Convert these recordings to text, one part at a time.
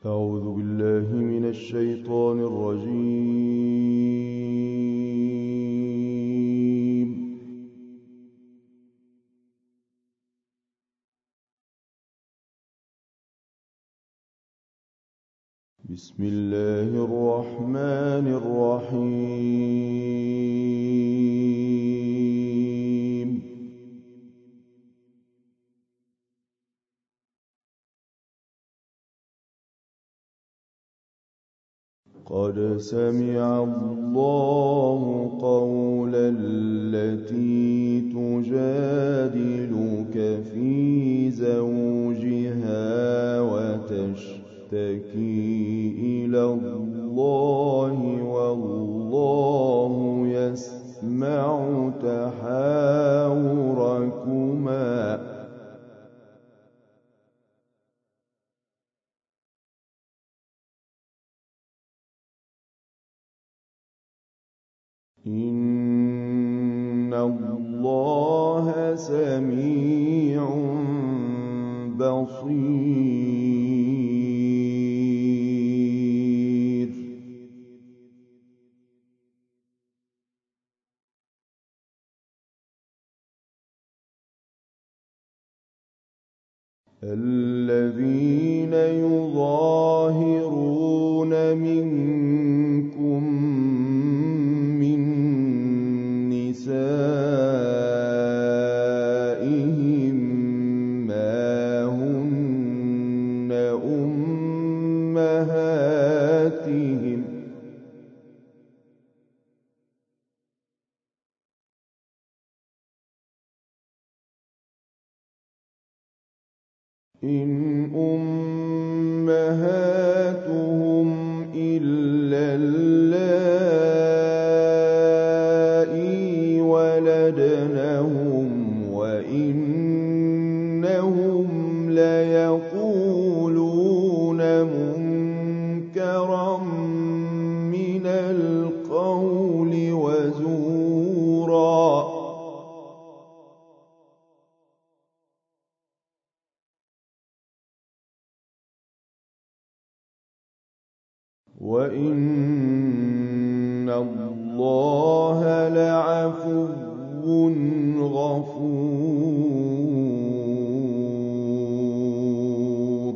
أعوذ بالله من الشيطان الرجيم. بسم الله الرحمن الرحيم. قد سمع الله قول التي تجادلك في زوجها وتشتكي إلى الله والله يسمع تحاوركما إن الله سميع بصير. الذين يظاهرون منكم من نسائهم ما هن أمهاتهم إن أمهاتهم إلا اللائي ولدنهم وإنهم ليقولون منكرا من القول وزورا. وإن الله لعفو غفور.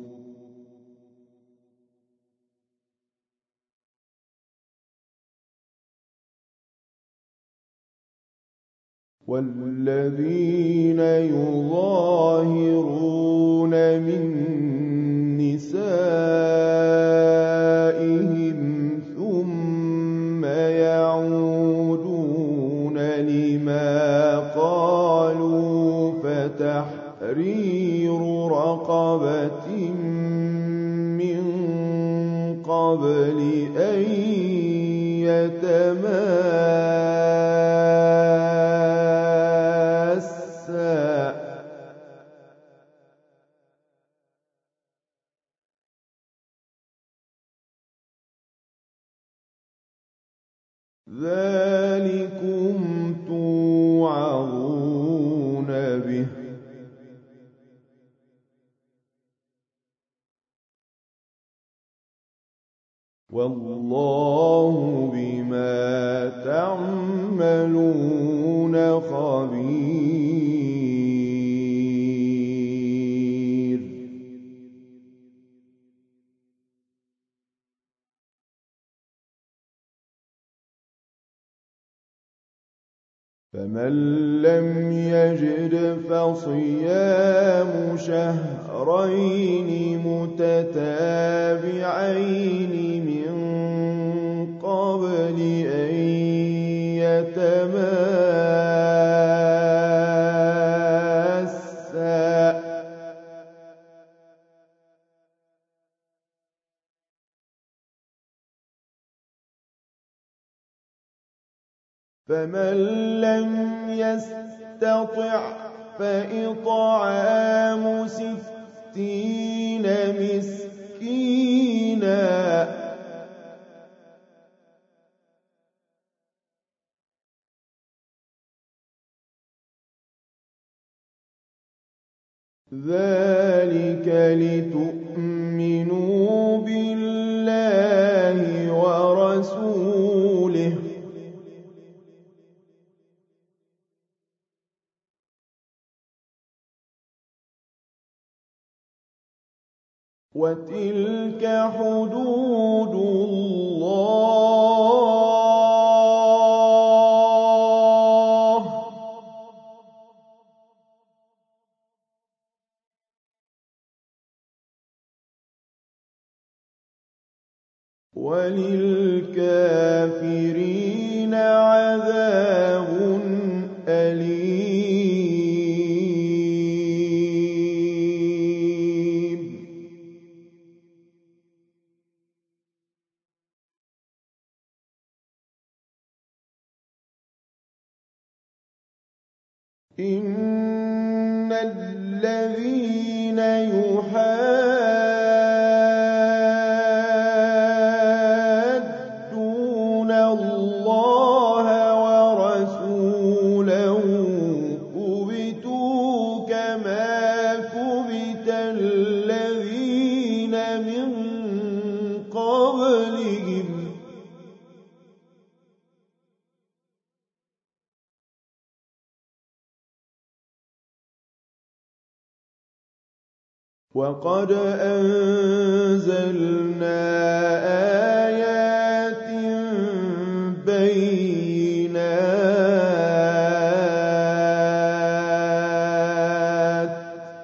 والذين يظاهرون من نسائهم ثم يعودون لما قالوا فتحرير رقبة من قبل أن يتماسا ذلكم توعظون به والله بما تعملون خبير. فمن لم يجد فصيام شهرين متتابعين من قبل أن يتماسا فمن لم يستطع فإطعام 60 مسكينا ذلك لتؤمنوا وَتِلْكَ حُدُودُ اللَّهِ ۚ وَلِلْكَافِرِينَ عَذَابٌ أَلِيمٌ إِنَّ الَّذِينَ يُحَادُّونَ اللَّهَ وَرَسُولَهُ كُبِتُوا كَمَا كُبِتَ الَّذِينَ مِن قَبْلِهِمْ ۚ وَقَدْ أَنزَلْنَا آيَاتٍ بَيِّنَاتٍ ۚ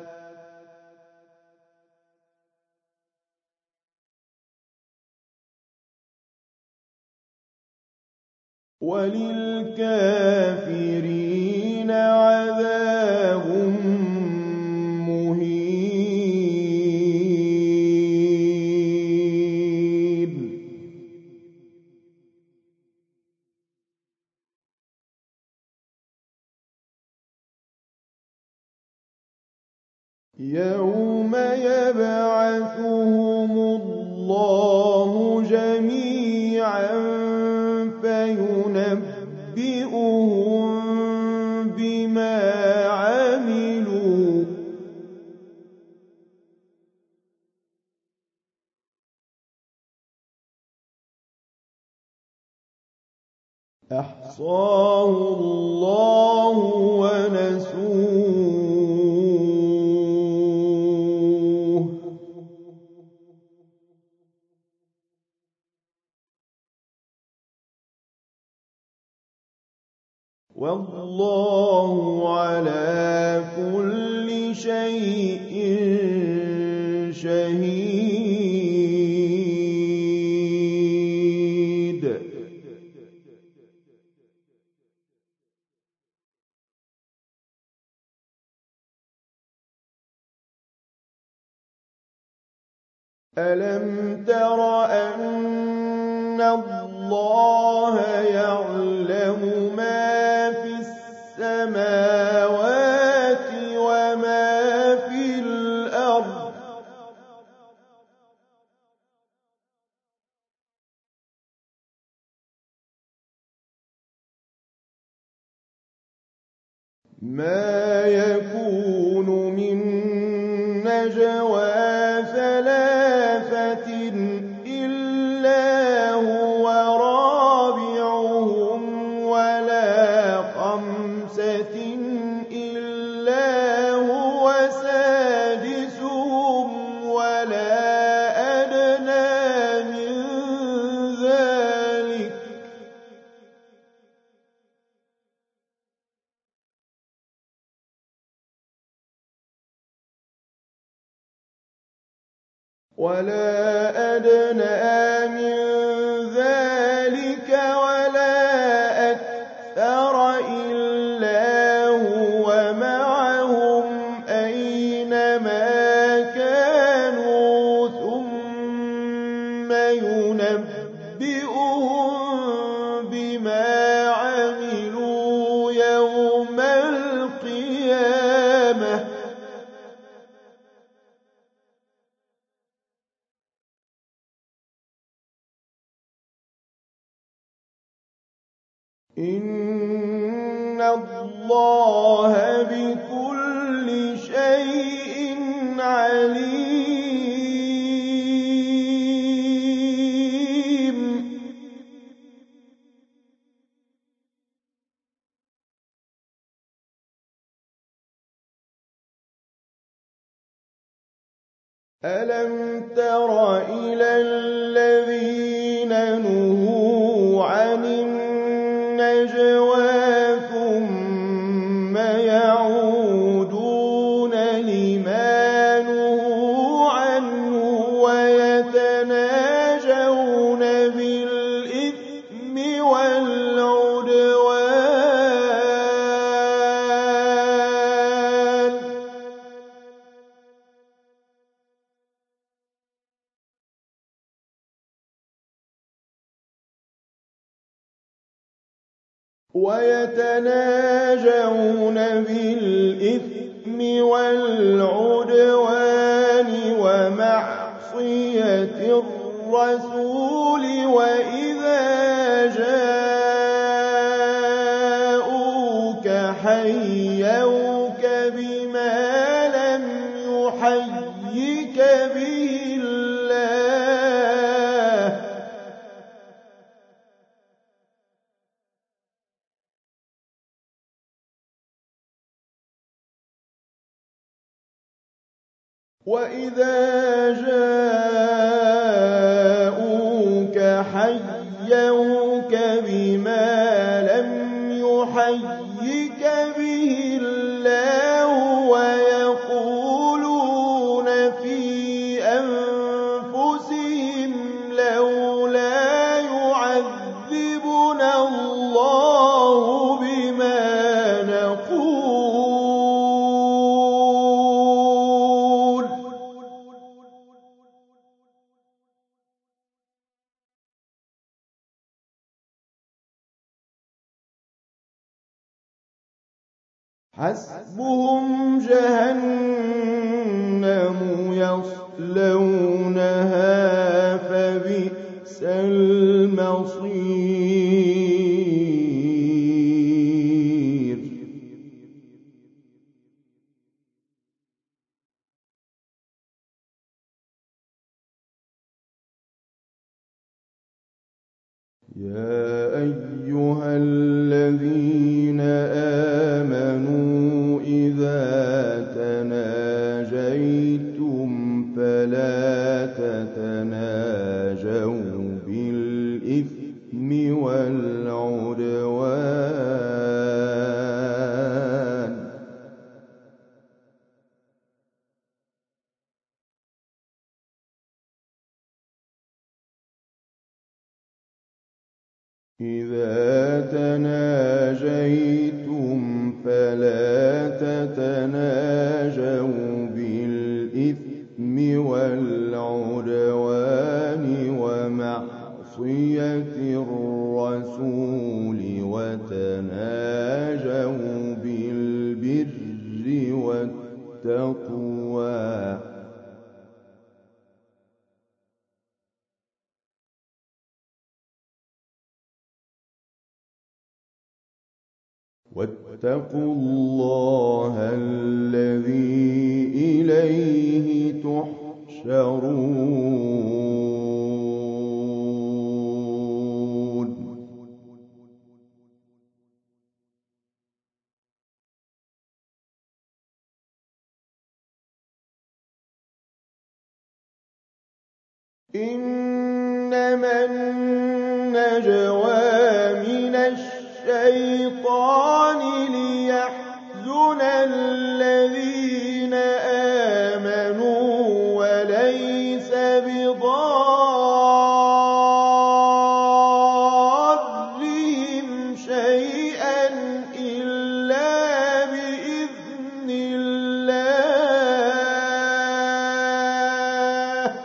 وَلِلْكَافِرِينَ عَذَابٌ مُّهِينٌ يَوْمَ يَبْعَثُهُمُ اللَّهُ جَمِيعًا فَيُنَبِّئُهُم بِمَا عَمِلُوا ۚ أَحْصَاهُ اللَّهُ وَنَسُوهُ ۚ وَاللَّهُ عَلَىٰ كُلِّ شَيْءٍ شَهِيدٌ أَلَمْ تَرَ أَنَّ اللَّهَ يَعْلَمُ مَا فِي السَّمَاوَاتِ وَمَا فِي الْأَرْضِ ۗ مَا يَكُونُ مِن نَّجْوَىٰ ثَلَاثَةٍ إِلَّا هُوَ رَابِعُهُمْ وَلَا خَمْسَةٍ إِلَّا هُوَ سَادِسُهُمْ وَلَا أَدْنَىٰ مِن ذَٰلِكَ وَلَا أَكْثَرَ إِلَّا هُوَ مَعَهُمْ أَيْنَ مَا كَانُوا ثُمَّ يُنَبِّئُهُم بِمَا عَمِلُوا يَوْمَ الْقِيَامَةِ ۗ إِنَّ اللَّهَ بِكُلِّ شَيْءٍ عَلِيمٌ أَلَمْ تَرَ إِلَى الَّذِينَ نُهُوا عَنِ النَّجْوَىٰ ثُمَّ يَعُودُونَ لِمَا نُهُوا عَنْهُ وَيَتَنَاجَوْنَ بِالْإِثْمِ وَالْعُدْوَانِ وَمَعْصِيَتِ الرَّسُولِ وَإِذَا جَاءُوكَ حَيَّوْكَ بِمَا لَمْ يُحَيِّكَ بِهِ اللَّهُ ۚ وَإِذَا جَاءُوكَ حَيَّوْكَ بِمَا لَمْ يُحَيِّكَ بِهِ اللَّهُ وَيَقُولُونَ فِي أَنفُسِهِمْ لَوْلَا يُعَذِّبُنَا اللَّهُ بِمَا نَقُولُ ۚ حَسْبُهُمْ جَهَنَّمُ يَصْلَوْنَهَا فَبِئْسَ الْمَصِيرُ يَا أَيُّهَا الَّذِينَ آمَنُوا إِذَا تَنَاجَيْتُمْ فَلَا تَتَنَاجَوْا بِالْإِثْمِ وَالْعُدْوَانِ ۚ إِذَا تَنَاجَيْتُمْ فَلَا تَتَنَاجَوْا بِالْإِثْمِ وَالْعُدْوَانِ وَمَعْصِيَتِ الرَّسُولِ وَتَنَاجَوْا بِالْبِرِّ وَالتَّقْوَىٰ ۖ وَاتَّقُوا اللَّهَ الَّذِي إِلَيْهِ تُحْشَرُونَ إِنَّمَا النَّجْوَىٰ مِنَ الشَّيْطَانِ لِيَحْزُنَ الَّذِينَ آمَنُوا وَلَيْسَ بِضَارِّهِمْ شَيْئًا إِلَّا بِإِذْنِ اللَّهِ ۚ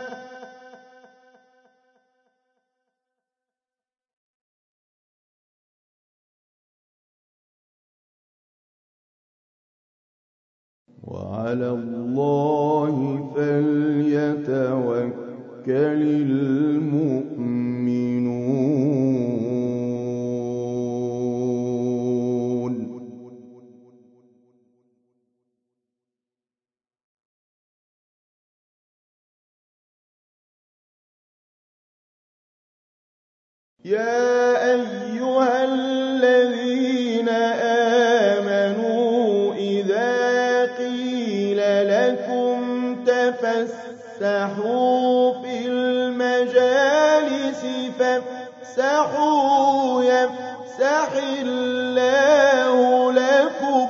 وَعَلَى اللَّهِ فَلْيَتَوَكَّلِ الْمُؤْمِنُونَ يَا أَيُّهَا الَّذِينَ آمَنُوا إِذَا قِيلَ لَكُمْ تَفَسَّحُوا يفسحوا في المجالس فافسحوا يفسح الله لكم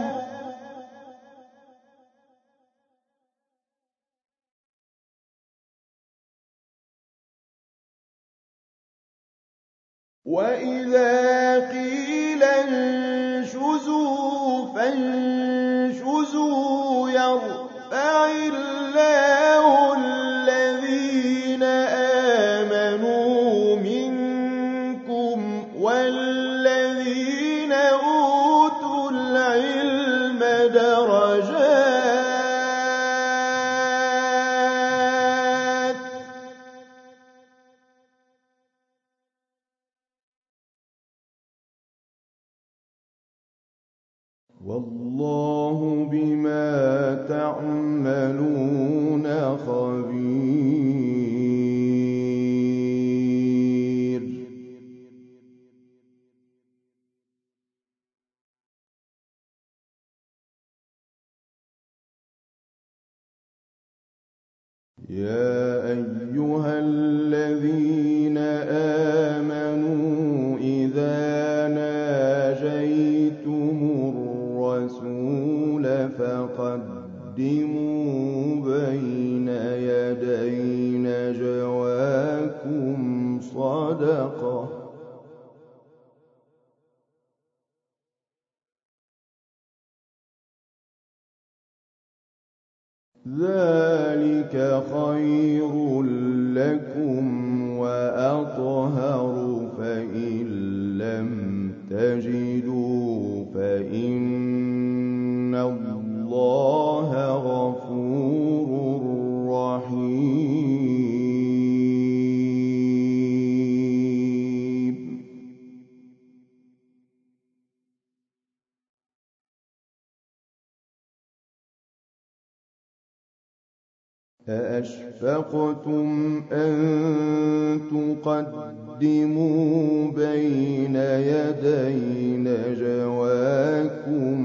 وإذا قيل انشزوا فانشزوا يرفع الله الذين آمنوا منكم والذين أوتوا العلم درجات والله بما تعملون خبير يا أيها الذين آمنوا إذا ناجيتم الرسول فقدموا بين يدي نجواكم صدقة ذلك خير لكم وأطهر فإن لم تجدوا فإن الله غفور رحيم أأشفقتم أن تقدموا بين يدي نجواكم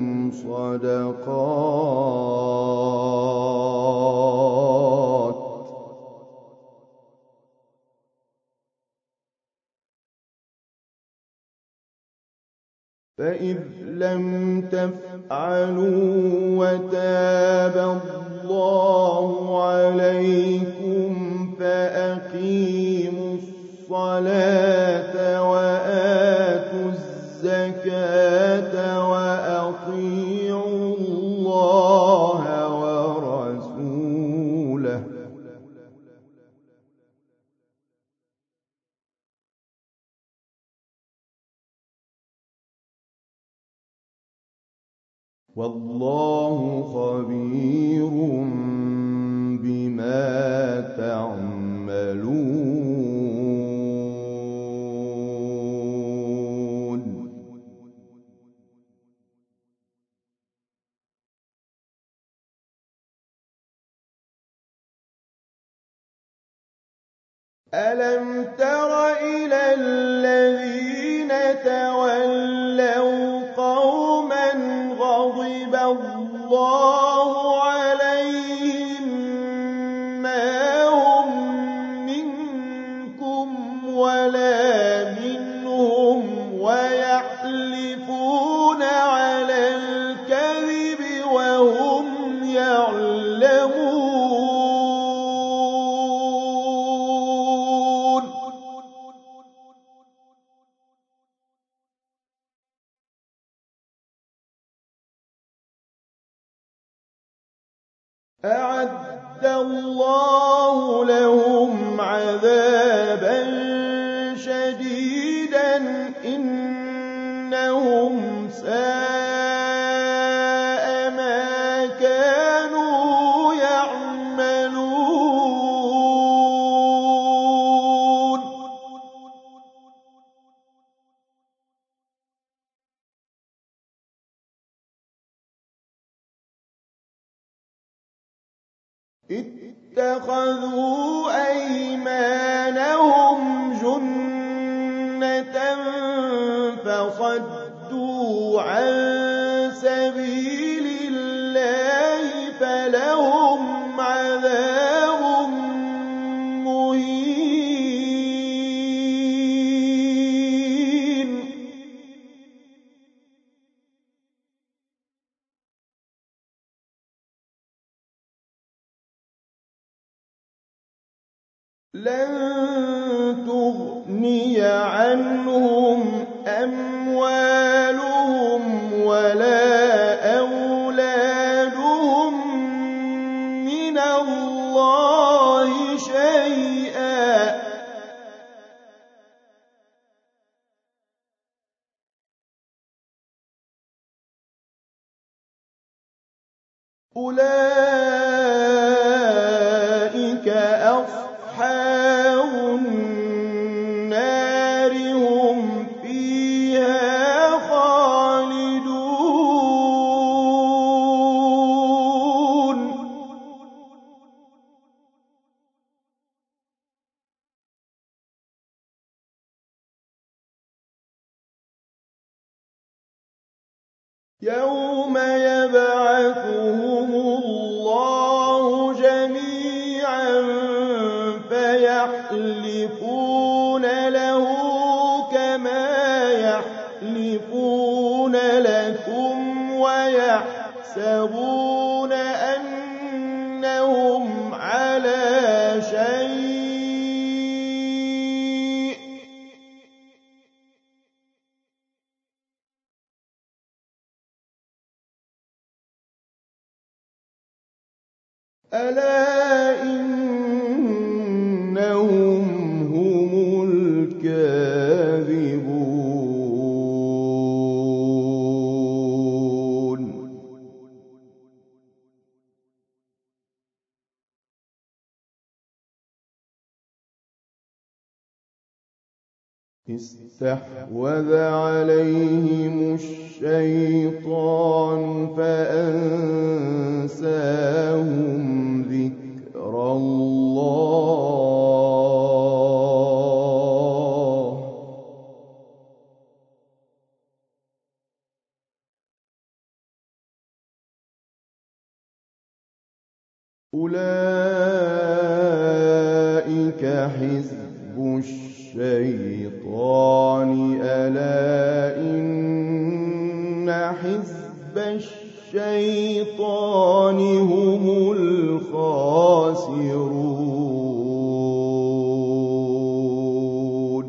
صدقات فإذ لم تفعلوا وتاب الله عليكم فأقيموا الصلاة وآتوا الزكاة وأطيعوا الله ورسوله والله خبير بما تعملون ألم تر إلى الذين تولوا قوما غضب الله عليهم ما هم منكم ولا منهم ويحلفون على الكذب وهم يعلمون أعد الله لهم عذابا شديدا إنهم ساء ما كانوا يعملون اتخذوا أيمانهم جنة فصدوا عن سبيل الله فلهم عذاب لن تغني عنهم أموالهم ولا أولادهم من الله شيئا أولئك أصحاب النار هم فيها خالدون يوم يبعثهم الله جميعا فيحلفون له كما يحلفون لكم ويحسبون أنهم على شيء ألا إنهم هم الكاذبون استحوذ عليهم الشيطان فأنساهم ذكر الله أولئك حزب الشيطان ألا إن حزب الشيطان هم الخاسرون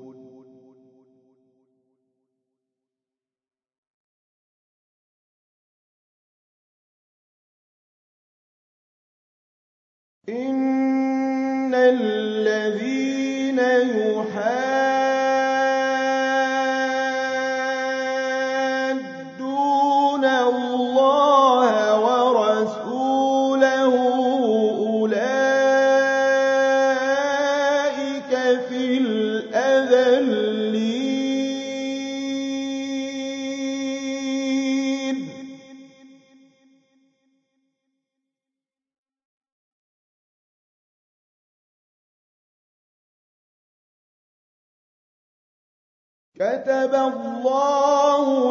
إن الذين يحادون الله ورسوله أولئك في الأذلين كتب الله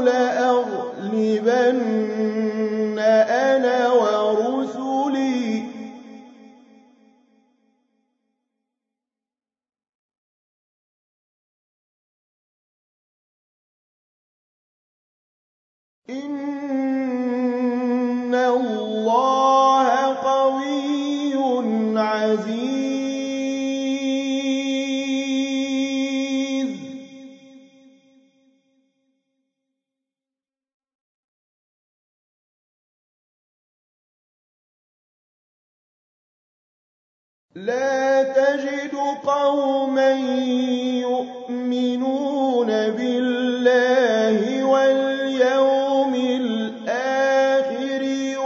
لأغلبن أنا ورسلي إن الله قوي عزيز لا تجد قوما يؤمنون بالله واليوم الآخر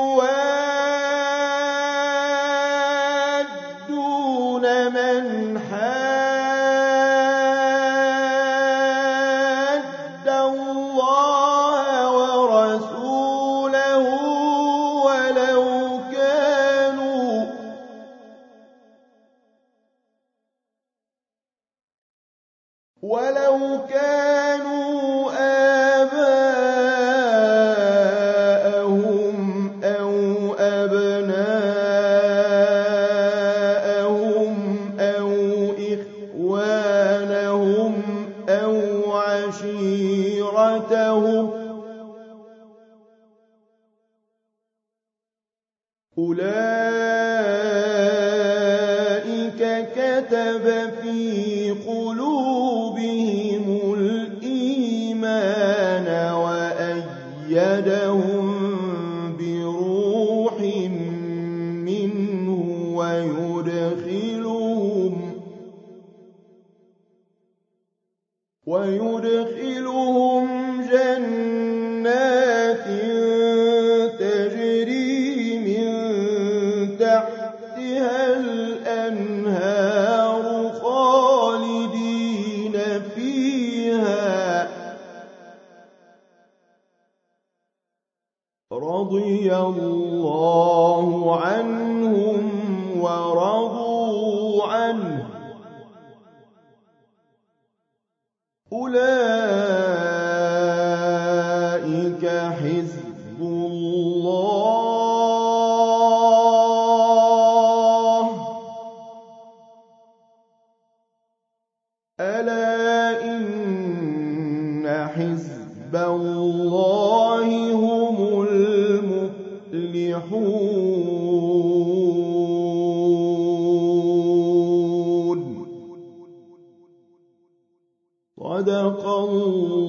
يوادون من حاد الله ورسوله ولو كانوا آباءهم أو أبناءهم أو إخوانهم أو عشيرتهم أولئك كتب ويدخلهم جنات تجري من تحتها الأنهار خالدين فيها رضي الله عنهم ورضوا عنه أولئك حزب الله ألا إن حزب الله هم المفلحون صدق الله